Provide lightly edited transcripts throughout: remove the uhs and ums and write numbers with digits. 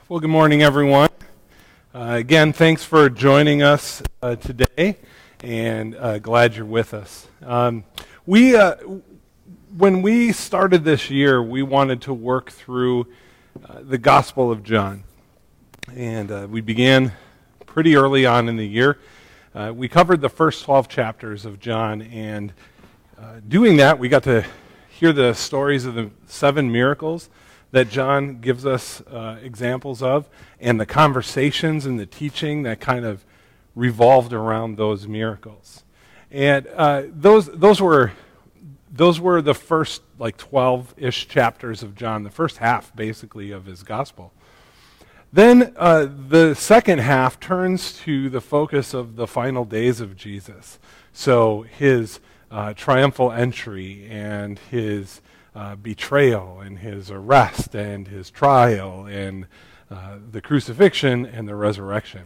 Well, good morning, everyone. Again, thanks for joining us today, and glad you're with us. When we started this year, we wanted to work through the Gospel of John, and we began pretty early on in the year. We covered the first 12 chapters of John, and doing that, we got to hear the stories of the 7 miracles that John gives us examples of, and the conversations and the teaching that kind of revolved around those miracles. And those were the first 12-ish chapters of John, the first half basically of his gospel. Then the second half turns to the focus of the final days of Jesus. So his triumphal entry and his betrayal and his arrest and his trial and the crucifixion and the resurrection.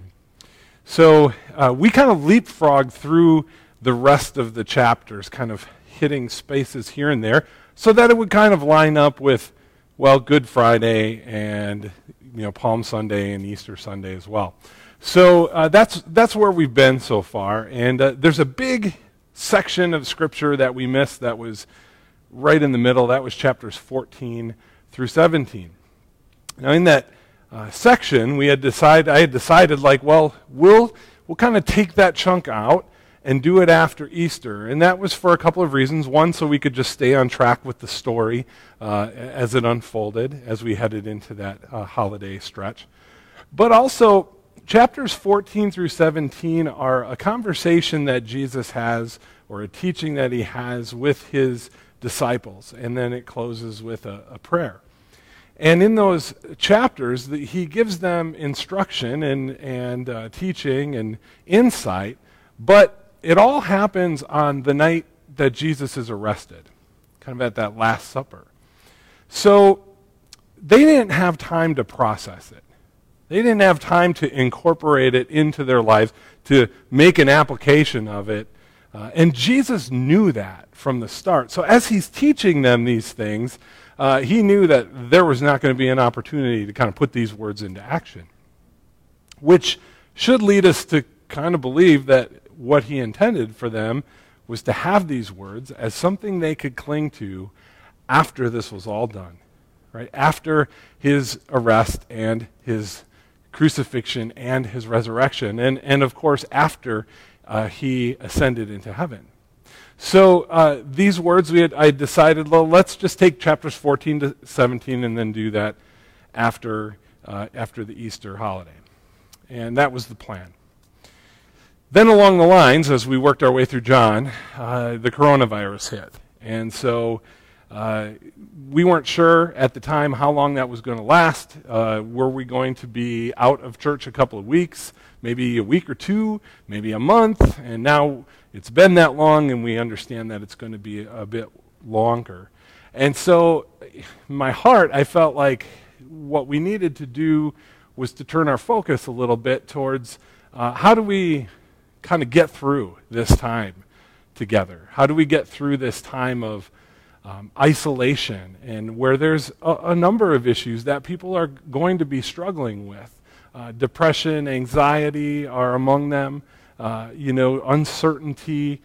So we kind of leapfrogged through the rest of the chapters, kind of hitting spaces here and there, so that it would kind of line up with, Good Friday and Palm Sunday and Easter Sunday as well. So that's where we've been so far. And there's a big section of Scripture that we missed that was right in the middle. That was chapters 14 through 17. Now, in that section, I had decided, we'll kind of take that chunk out and do it after Easter. And that was for a couple of reasons. One, so we could just stay on track with the story as it unfolded, as we headed into that holiday stretch. But also, chapters 14 through 17 are a conversation that Jesus has, or a teaching that he has with his disciples, and then it closes with a prayer. And in those chapters, he gives them instruction and teaching and insight, but it all happens on the night that Jesus is arrested, kind of at that Last Supper. So they didn't have time to process it. They didn't have time to incorporate it into their lives, to make an application of it. And Jesus knew that from the start. So as he's teaching them these things, he knew that there was not going to be an opportunity to kind of put these words into action, which should lead us to kind of believe that what he intended for them was to have these words as something they could cling to after this was all done, right? After his arrest and his crucifixion and his resurrection, and of course after he ascended into heaven. So these words, I decided, let's just take chapters 14 to 17 and then do that after the Easter holiday. And that was the plan. Then along the lines, as we worked our way through John, the coronavirus hit. And so we weren't sure at the time how long that was going to last. Were we going to be out of church a couple of weeks, maybe a week or two, maybe a month? And now it's been that long, and we understand that it's going to be a bit longer. And so in my heart, I felt like what we needed to do was to turn our focus a little bit towards how do we kind of get through this time together? How do we get through this time of isolation, and where there's a number of issues that people are going to be struggling with? Depression, anxiety are among them. Uncertainty,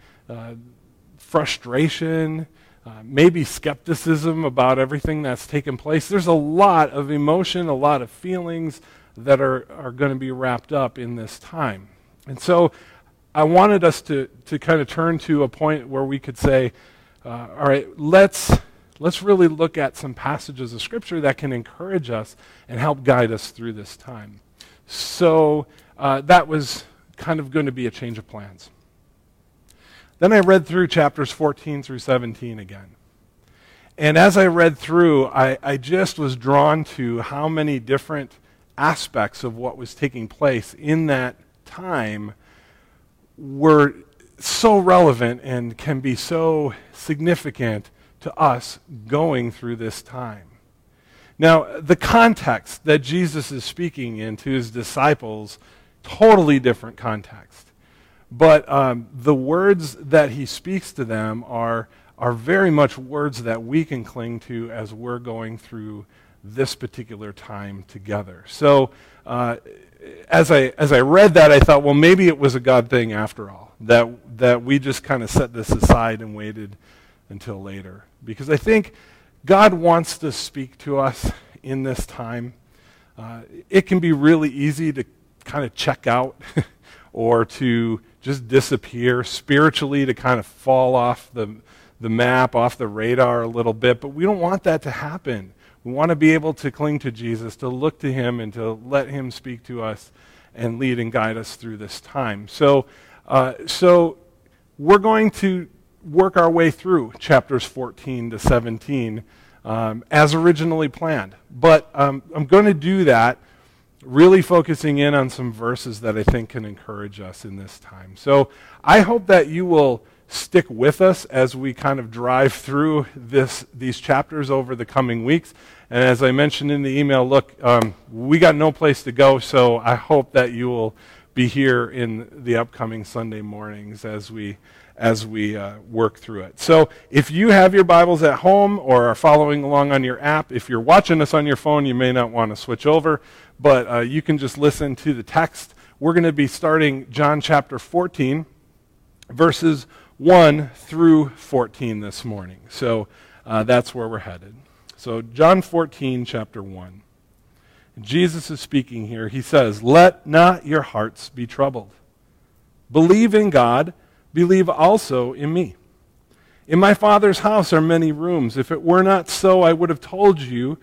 frustration, maybe skepticism about everything that's taken place. There's a lot of emotion, a lot of feelings that are going to be wrapped up in this time. And so I wanted us to kind of turn to a point where we could say, all right, let's really look at some passages of Scripture that can encourage us and help guide us through this time. So that was kind of going to be a change of plans. Then I read through chapters 14 through 17 again. And as I read through, I just was drawn to how many different aspects of what was taking place in that time were so relevant and can be so significant to us going through this time. Now, the context that Jesus is speaking in to his disciples, totally different context. But the words that he speaks to them are very much words that we can cling to as we're going through this particular time together. So as I read that, I thought, well, maybe it was a God thing after all, that we just kind of set this aside and waited until later. Because I think God wants to speak to us in this time. It can be really easy to kind of check out or to just disappear spiritually, to kind of fall off the map, off the radar a little bit, but we don't want that to happen. We want to be able to cling to Jesus, to look to him, and to let him speak to us and lead and guide us through this time. So we're going to work our way through chapters 14 to 17 as originally planned. But I'm going to do that really focusing in on some verses that I think can encourage us in this time. So I hope that you will stick with us as we kind of drive through these chapters over the coming weeks. And as I mentioned in the email, look, we got no place to go, so I hope that you will be here in the upcoming Sunday mornings as we work through it. So if you have your Bibles at home or are following along on your app, if you're watching us on your phone, you may not want to switch over, but you can just listen to the text. We're going to be starting John chapter 14, verses 1 through 14 this morning. So that's where we're headed. So John 14, chapter 1. Jesus is speaking here. He says, "Let not your hearts be troubled. Believe in God, believe also in me. In my Father's house are many rooms. If it were not so, I would I have told you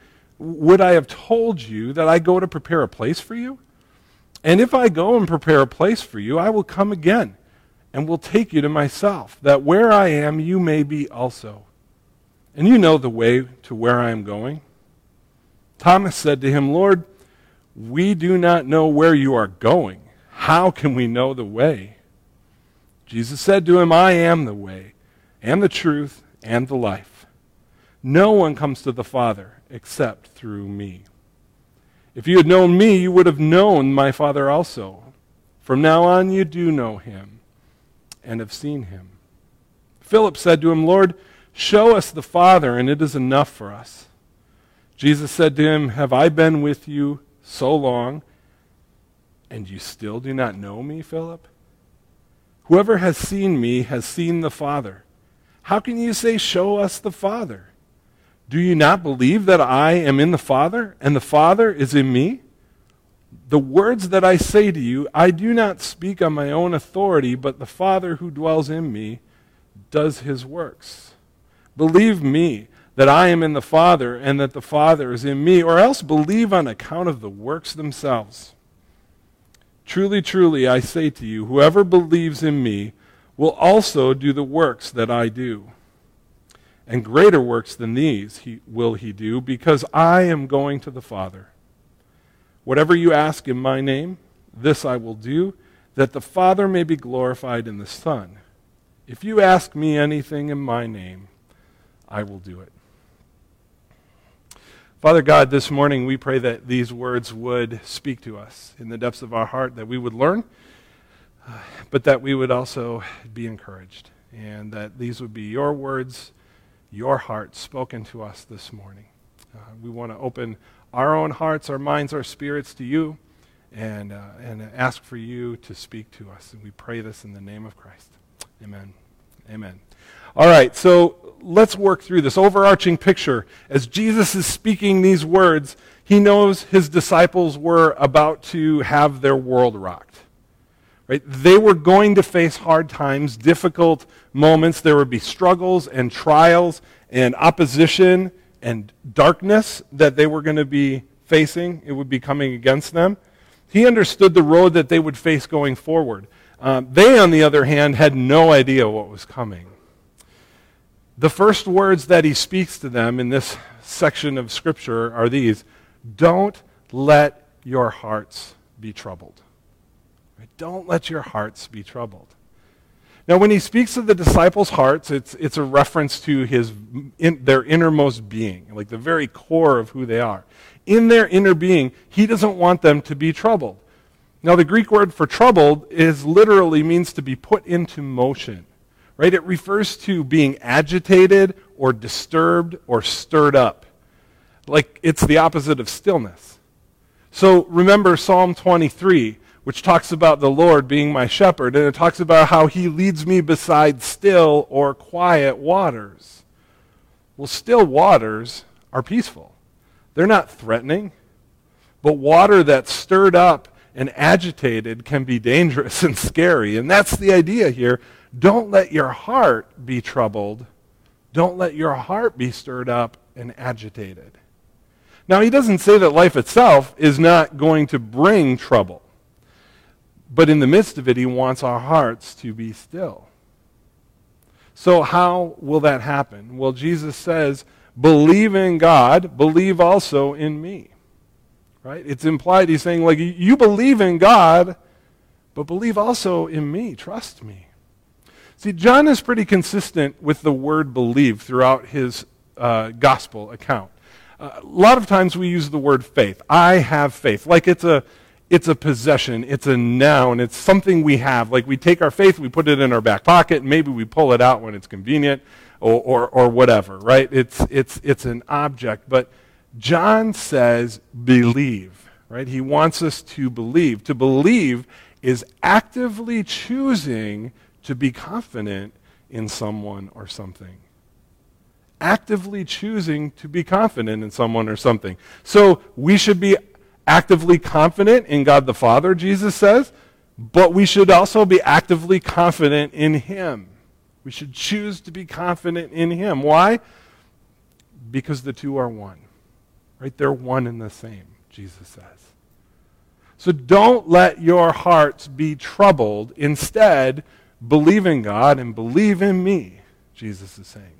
that I go to prepare a place for you? And if I go and prepare a place for you, I will come again and will take you to myself, that where I am, you may be also. And you know the way to where I am going." Thomas said to him, "Lord, we do not know where you are going. How can we know the way?" Jesus said to him, "I am the way, and the truth, and the life. No one comes to the Father except through me. If you had known me, you would have known my Father also. From now on you do know him and have seen him." Philip said to him, "Lord, show us the Father, and it is enough for us." Jesus said to him, "Have I been with you so long, and you still do not know me, Philip? Whoever has seen me has seen the Father. How can you say, 'Show us the Father'? Do you not believe that I am in the Father, and the Father is in me? The words that I say to you, I do not speak on my own authority, but the Father who dwells in me does his works. Believe me that I am in the Father, and that the Father is in me, or else believe on account of the works themselves. Truly, truly, I say to you, whoever believes in me will also do the works that I do. And greater works than these will he do, because I am going to the Father. Whatever you ask in my name, this I will do, that the Father may be glorified in the Son. If you ask me anything in my name, I will do it." Father God, this morning we pray that these words would speak to us in the depths of our heart, that we would learn, but that we would also be encouraged, and that these would be your words, your heart spoken to us this morning. We want to open our own hearts, our minds, our spirits to you, and ask for you to speak to us. And we pray this in the name of Christ. Amen. Amen. All right, so let's work through this overarching picture. As Jesus is speaking these words, he knows his disciples were about to have their world rocked. Right? They were going to face hard times, difficult moments. There would be struggles and trials and opposition and darkness that they were going to be facing. It would be coming against them. He understood the road that they would face going forward. They, on the other hand, had no idea what was coming. The first words that he speaks to them in this section of Scripture are these: "Don't let your hearts be troubled." Right? Don't let your hearts be troubled. Now, when he speaks of the disciples' hearts, it's a reference to their innermost being, like the very core of who they are. In their inner being, he doesn't want them to be troubled. Now, the Greek word for troubled literally means to be put into motion. Right? It refers to being agitated or disturbed or stirred up. like it's the opposite of stillness. So remember Psalm 23, which talks about the Lord being my shepherd, and it talks about how he leads me beside still or quiet waters. Well, still waters are peaceful. They're not threatening. But water that's stirred up and agitated can be dangerous and scary. And that's the idea here. Don't let your heart be troubled. Don't let your heart be stirred up and agitated. Now, he doesn't say that life itself is not going to bring trouble. But in the midst of it, he wants our hearts to be still. So how will that happen? Well, Jesus says, believe in God, believe also in me. Right? It's implied, he's saying, like, you believe in God, but believe also in me. Trust me. See, John is pretty consistent with the word believe throughout his gospel account. A lot of times we use the word faith. I have faith. Like it's a possession. It's a noun. It's something we have. Like we take our faith, we put it in our back pocket, and maybe we pull it out when it's convenient or whatever, right? It's an object. But John says believe, right? He wants us to believe. To believe is actively choosing to be confident in someone or something. Actively choosing to be confident in someone or something. So we should be actively confident in God the Father, Jesus says, but we should also be actively confident in him. We should choose to be confident in him. Why? Because the two are one. Right? They're one and the same, Jesus says. So don't let your hearts be troubled. Instead, believe in God and believe in me, Jesus is saying.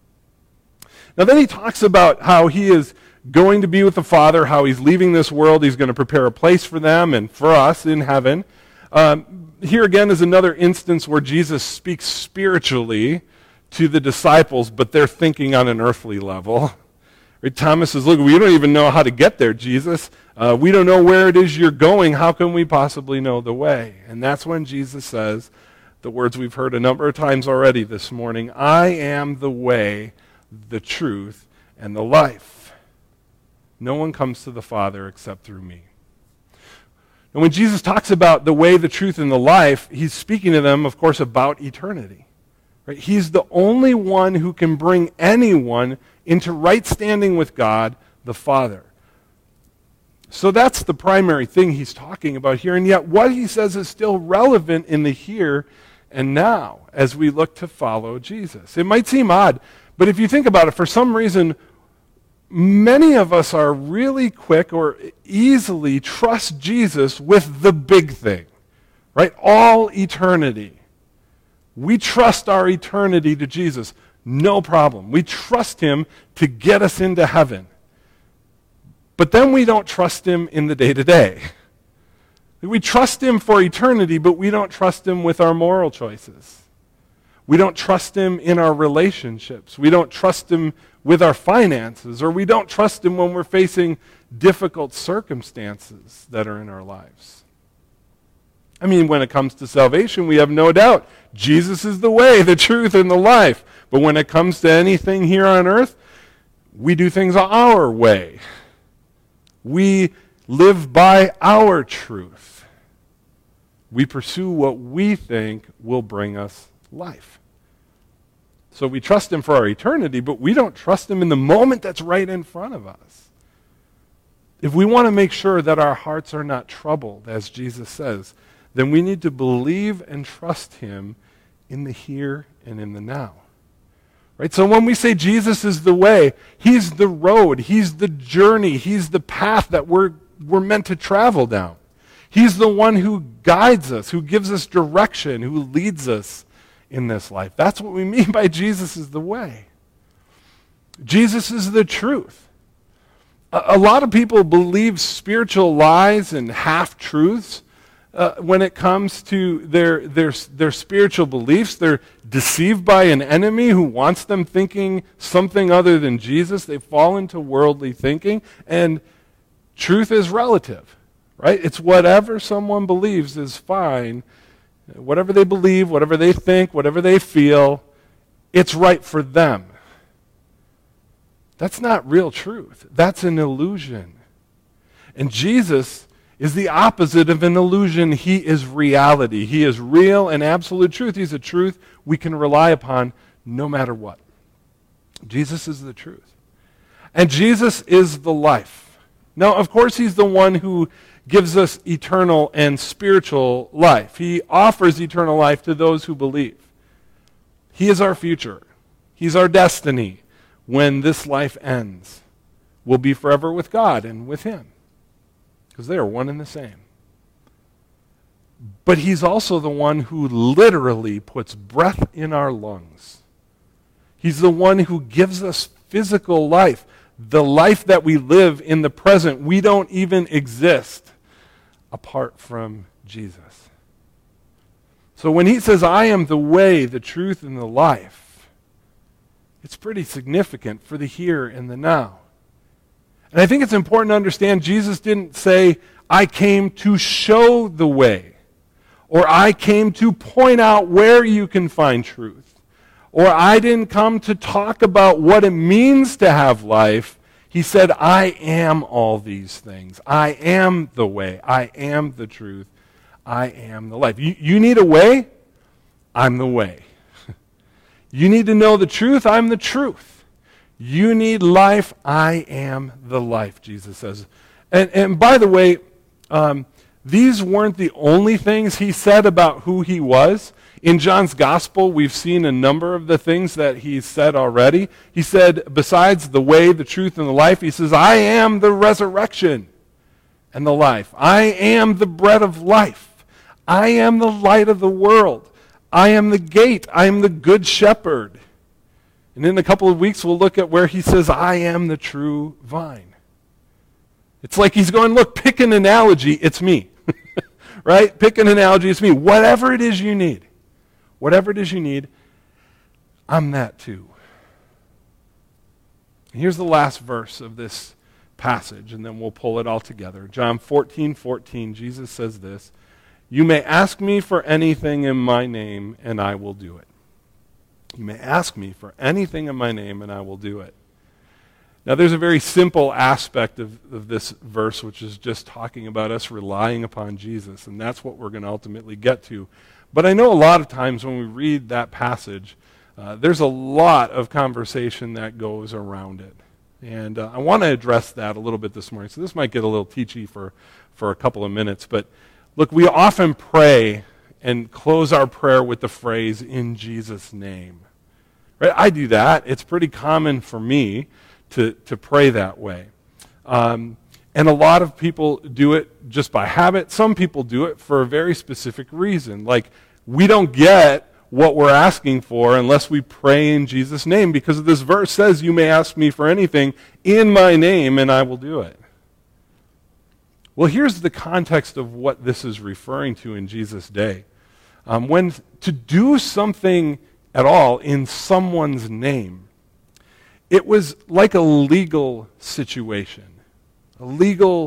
Now then he talks about how he is going to be with the Father, how he's leaving this world. He's going to prepare a place for them and for us in heaven. Here again is another instance where Jesus speaks spiritually to the disciples, but they're thinking on an earthly level. Right? Thomas says, look, we don't even know how to get there, Jesus. We don't know where it is you're going. How can we possibly know the way? And that's when Jesus says the words we've heard a number of times already this morning, I am the way, the truth, and the life. No one comes to the Father except through me. And when Jesus talks about the way, the truth, and the life, he's speaking to them, of course, about eternity. Right? He's the only one who can bring anyone into right standing with God, the Father. So that's the primary thing he's talking about here, and yet what he says is still relevant in the here and now as we look to follow Jesus. It might seem odd, but if you think about it, for some reason, many of us are really quick or easily trust Jesus with the big thing, right? All eternity. We trust our eternity to Jesus. No problem. We trust him to get us into heaven. But then we don't trust him in the day-to-day. We trust him for eternity, but we don't trust him with our moral choices. We don't trust him in our relationships. We don't trust him with our finances, or we don't trust him when we're facing difficult circumstances that are in our lives. I mean, when it comes to salvation, we have no doubt Jesus is the way, the truth, and the life. But when it comes to anything here on earth, we do things our way. We live by our truth. We pursue what we think will bring us life. So we trust him for our eternity, but we don't trust him in the moment that's right in front of us. If we want to make sure that our hearts are not troubled, as Jesus says, then we need to believe and trust him in the here and in the now. Right? So when we say Jesus is the way, he's the road, he's the journey, he's the path that we're meant to travel down. He's the one who guides us, who gives us direction, who leads us in this life. That's what we mean by Jesus is the way. Jesus is the truth. A lot of people believe spiritual lies and half-truths when it comes to their spiritual beliefs. They're deceived by an enemy who wants them thinking something other than Jesus. They fall into worldly thinking, and truth is relative, right? It's whatever someone believes is fine. Whatever they believe, whatever they think, whatever they feel, it's right for them. That's not real truth. That's an illusion. And Jesus is the opposite of an illusion. He is reality. He is real and absolute truth. He's a truth we can rely upon no matter what. Jesus is the truth. And Jesus is the life. Now, of course, he's the one who gives us eternal and spiritual life. He offers eternal life to those who believe. He is our future. He's our destiny. When this life ends, we'll be forever with God and with him, because they are one and the same. But he's also the one who literally puts breath in our lungs. He's the one who gives us physical life, the life that we live in the present. We don't even exist apart from Jesus. So when he says, I am the way, the truth, and the life, it's pretty significant for the here and the now. And I think it's important to understand Jesus didn't say, I came to show the way, or I came to point out where you can find truth, or I didn't come to talk about what it means to have life. He said, I am all these things. I am the way. I am the truth. I am the life. You need a way? I'm the way. You need to know the truth? I'm the truth. You need life? I am the life, Jesus says. And by the way, these weren't the only things he said about who he was. In John's gospel, we've seen a number of the things that he said already. He said, besides the way, the truth, and the life, he says, I am the resurrection and the life. I am the bread of life. I am the light of the world. I am the gate. I am the good shepherd. And in a couple of weeks, we'll look at where he says, I am the true vine. It's like he's going, look, pick an analogy, it's me. Right? Pick an analogy, it's me. Whatever it is you need, I'm that too. And here's the last verse of this passage, and then we'll pull it all together. John 14:14, Jesus says this, you may ask me for anything in my name, and I will do it. You may ask me for anything in my name, and I will do it. Now, there's a very simple aspect of this verse, which is just talking about us relying upon Jesus, and that's what we're going to ultimately get to. But I know a lot of times when we read that passage, there's a lot of conversation that goes around it. And I want to address that a little bit this morning. So this might get a little teachy for a couple of minutes, but look, we often pray and close our prayer with the phrase, in Jesus' name. Right? I do that. It's pretty common for me to pray that way. And a lot of people do it just by habit. Some people do it for a very specific reason. Like, we don't get what we're asking for unless we pray in Jesus' name, because this verse says, you may ask me for anything in my name, and I will do it. Well, here's the context of what this is referring to in Jesus' day. When to do something at all in someone's name, it was like a legal situation, a legal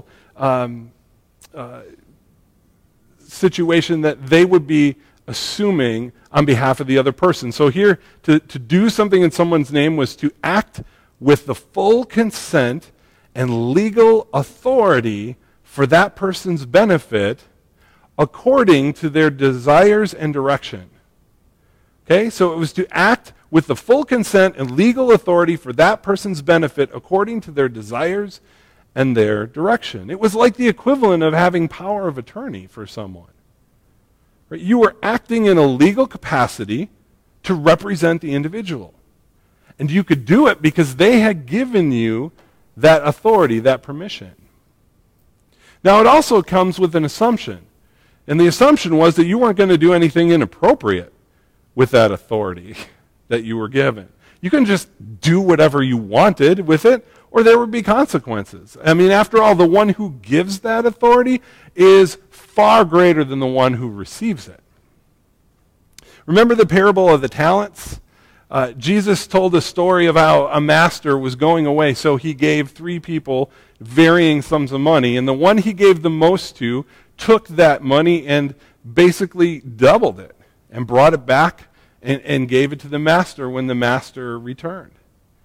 situation that they would be assuming on behalf of the other person. So here, to do something in someone's name was to act with the full consent and legal authority for that person's benefit according to their desires and direction. Okay, so it was to act with the full consent and legal authority for that person's benefit according to their desires and their direction. It was like the equivalent of having power of attorney for someone. Right? You were acting in a legal capacity to represent the individual. And you could do it because they had given you that authority, that permission. Now, it also comes with an assumption. And the assumption was that you weren't going to do anything inappropriate with that authority that you were given. You couldn't just do whatever you wanted with it, or there would be consequences. I mean, after all, the one who gives that authority is far greater than the one who receives it. Remember the parable of the talents? Jesus told a story of how a master was going away, so he gave 3 people varying sums of money, and the one he gave the most to took that money and basically doubled it and brought it back and gave it to the master when the master returned.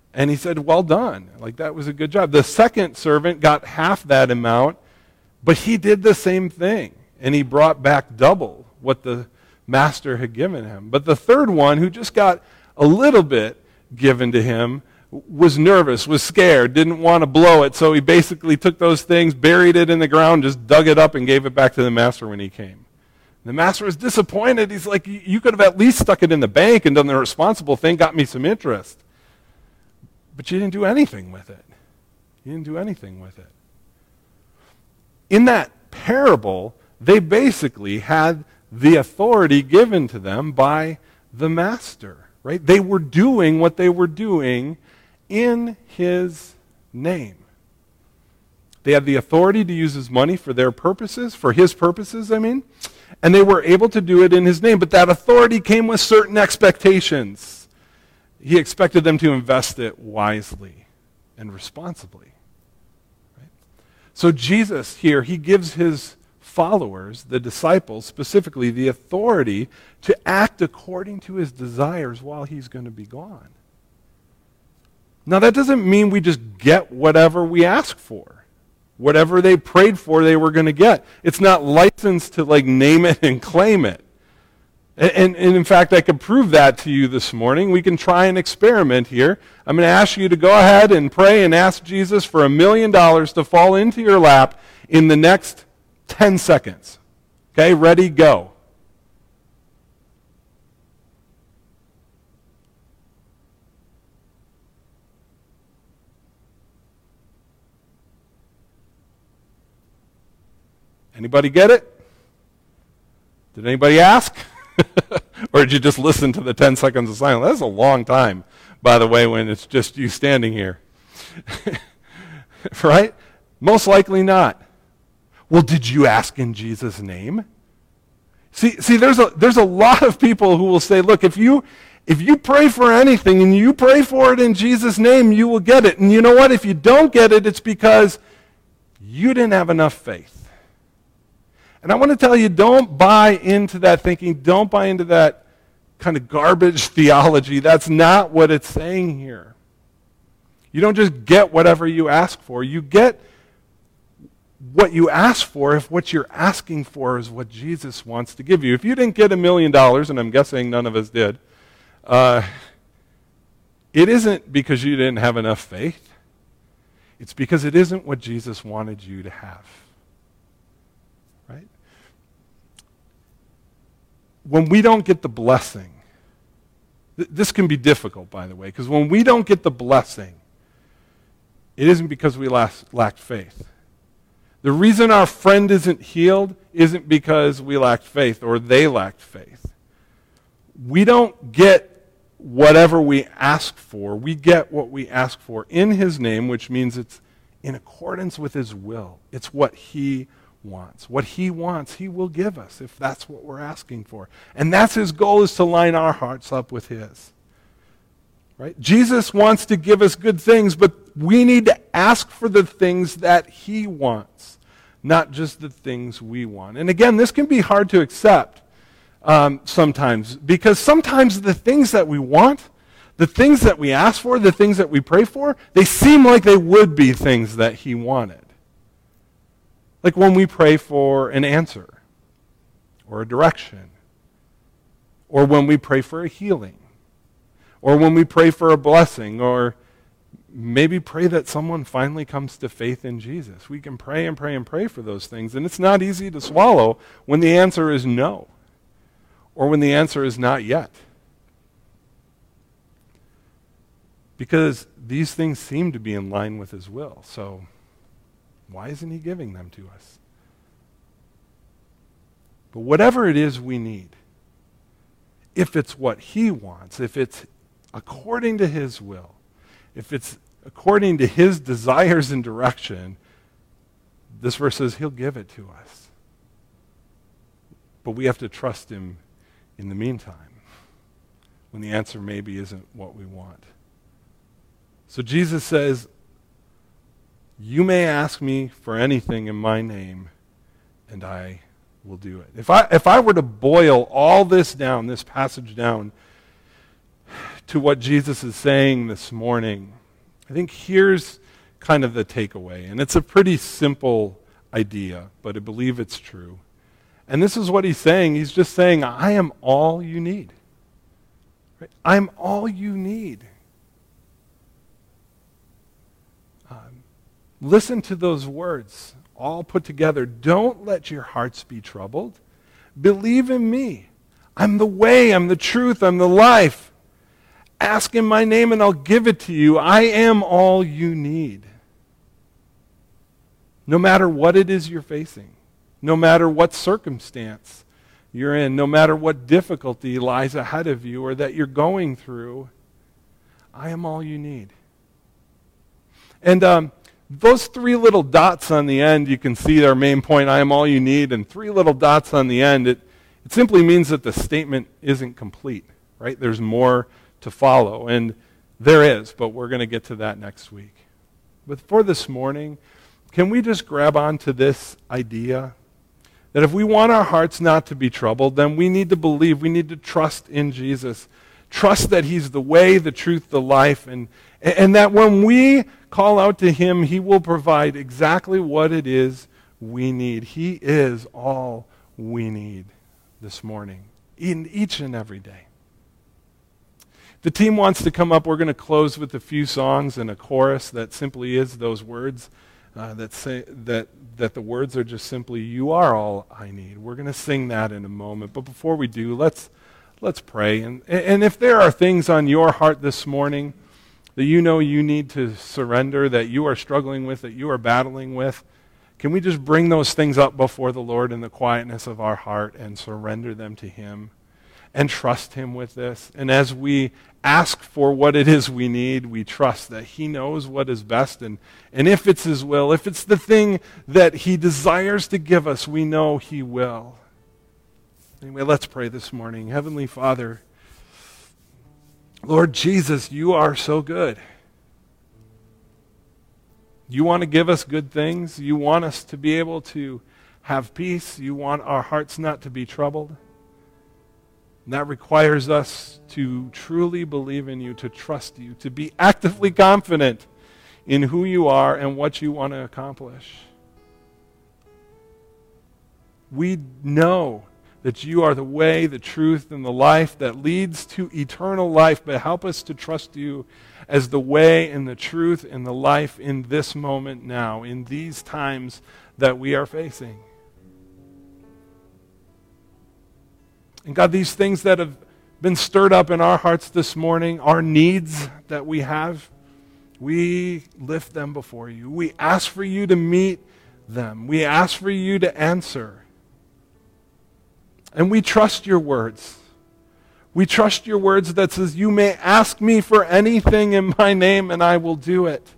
And he said, well done. Like, that was a good job. The second servant got half that amount, but he did the same thing. And he brought back double what the master had given him. But the third one, who just got a little bit given to him, was nervous, was scared, didn't want to blow it. So he basically took those things, buried it in the ground, just dug it up and gave it back to the master when he came. The master was disappointed. He's like, you could have at least stuck it in the bank and done the responsible thing, got me some interest. But you didn't do anything with it. You didn't do anything with it. In that parable, they basically had the authority given to them by the master, right? They were doing what they were doing in his name. They had the authority to use his money for their purposes, for his purposes, and they were able to do it in his name. But that authority came with certain expectations. He expected them to invest it wisely and responsibly. Right? So Jesus here, he gives his followers, the disciples specifically, the authority to act according to his desires while he's going to be gone. Now, that doesn't mean we just get whatever we ask for. Whatever they prayed for, they were going to get. It's not licensed to name it and claim it. And in fact, I could prove that to you this morning. We can try an experiment here. I'm going to ask you to go ahead and pray and ask Jesus for $1 million to fall into your lap in the next 10 seconds. Okay, ready, go. Anybody get it? Did anybody ask? Or did you just listen to the 10 seconds of silence? That's a long time, by the way, when it's just you standing here. Right? Most likely not. Well, did you ask in Jesus' name? See, there's a lot of people who will say, look, if you pray for anything and you pray for it in Jesus' name, you will get it. And you know what? If you don't get it, it's because you didn't have enough faith. And I want to tell you, don't buy into that thinking. Don't buy into that kind of garbage theology. That's not what it's saying here. You don't just get whatever you ask for. You get what you ask for if what you're asking for is what Jesus wants to give you. If you didn't get $1 million, and I'm guessing none of us did, it isn't because you didn't have enough faith. It's because it isn't what Jesus wanted you to have. Right? When we don't get the blessing, this can be difficult, by the way, because when we don't get the blessing, it isn't because we lacked faith. The reason our friend isn't healed isn't because we lacked faith or they lacked faith. We don't get whatever we ask for. We get what we ask for in his name, which means it's in accordance with his will. It's what he wants. What he wants, he will give us if that's what we're asking for. And that's his goal, is to line our hearts up with his. Right? Jesus wants to give us good things, but we need to ask for the things that he wants, not just the things we want. And again, this can be hard to accept sometimes, because sometimes the things that we want, the things that we ask for, the things that we pray for, they seem like they would be things that he wanted. Like when we pray for an answer or a direction, or when we pray for a healing, or when we pray for a blessing, or maybe pray that someone finally comes to faith in Jesus. We can pray and pray and pray for those things, and it's not easy to swallow when the answer is no, or when the answer is not yet. Because these things seem to be in line with his will, so why isn't he giving them to us? But whatever it is we need, if it's what he wants, if it's according to his will, if it's according to his desires and direction, this verse says he'll give it to us. But we have to trust him in the meantime, when the answer maybe isn't what we want. So Jesus says, you may ask me for anything in my name, and I will do it. If I were to boil all this down, this passage down, to what Jesus is saying this morning, I think here's kind of the takeaway. And it's a pretty simple idea, but I believe it's true. And this is what he's saying. He's just saying, I am all you need. Right? I'm all you need. Listen to those words, all put together. Don't let your hearts be troubled. Believe in me. I'm the way, I'm the truth, I'm the life. Ask in my name and I'll give it to you. I am all you need. No matter what it is you're facing, no matter what circumstance you're in, no matter what difficulty lies ahead of you or that you're going through, I am all you need. And those three little dots on the end, you can see our main point, I am all you need, and three little dots on the end, it simply means that the statement isn't complete, right? There's more to follow, and there is, but we're going to get to that next week. But for this morning, can we just grab onto this idea that if we want our hearts not to be troubled, then we need to believe, we need to trust in Jesus. Trust that he's the way, the truth, the life, and that when we call out to him, he will provide exactly what it is we need. He is all we need this morning, in each and every day. The team wants to come up. We're going to close with a few songs and a chorus that simply is those words that say that the words are just simply, you are all I need. We're going to sing that in a moment. But before we do, let's pray. And if there are things on your heart this morning that you know you need to surrender, that you are struggling with, that you are battling with, can we just bring those things up before the Lord in the quietness of our heart and surrender them to him and trust him with this? And as we ask for what it is we need, we trust that he knows what is best. And if it's his will, if it's the thing that he desires to give us, we know he will. Anyway, let's pray this morning. Heavenly Father, Lord Jesus, you are so good. You want to give us good things. You want us to be able to have peace. You want our hearts not to be troubled. And that requires us to truly believe in you, to trust you, to be actively confident in who you are and what you want to accomplish. We know that you are the way, the truth, and the life that leads to eternal life, but help us to trust you as the way and the truth and the life in this moment now, in these times that we are facing. And God, these things that have been stirred up in our hearts this morning, our needs that we have, we lift them before you. We ask for you to meet them. We ask for you to answer. And we trust your words. We trust your words that says, you may ask me for anything in my name and I will do it.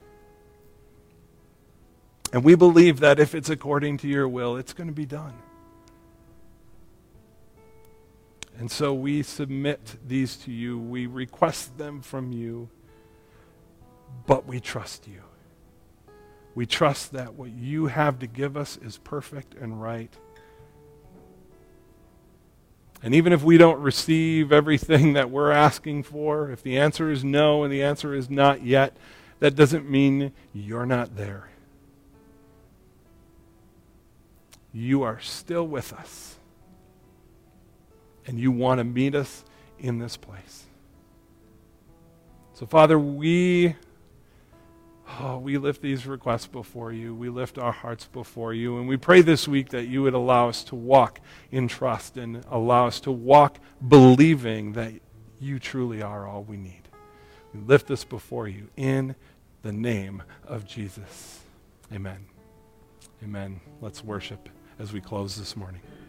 And we believe that if it's according to your will, it's going to be done. And so we submit these to you. We request them from you, but we trust you. We trust that what you have to give us is perfect and right. And even if we don't receive everything that we're asking for, if the answer is no and the answer is not yet, that doesn't mean you're not there. You are still with us. And you want to meet us in this place. So, Father, we lift these requests before you. We lift our hearts before you. And we pray this week that you would allow us to walk in trust and allow us to walk believing that you truly are all we need. We lift this before you in the name of Jesus. Amen. Amen. Let's worship as we close this morning.